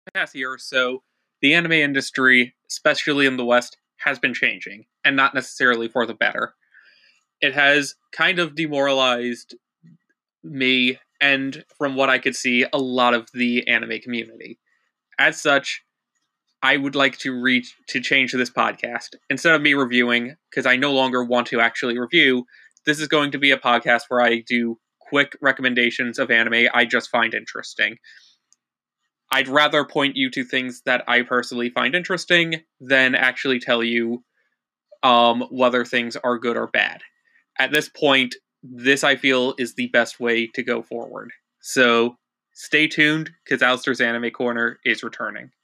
past year or so, the anime industry, especially in the West, has been changing, and not necessarily for the better. It has kind of demoralized me, and from what I could see, a lot of the anime community. As such, I would like to change this podcast. Instead of me reviewing, because I no longer want to actually review, this is going to be a podcast where I do quick recommendations of anime I just find interesting. I'd rather point you to things that I personally find interesting than actually tell you whether things are good or bad. At this point, this I feel is the best way to go forward. So stay tuned, because Alistair's Anime Corner is returning.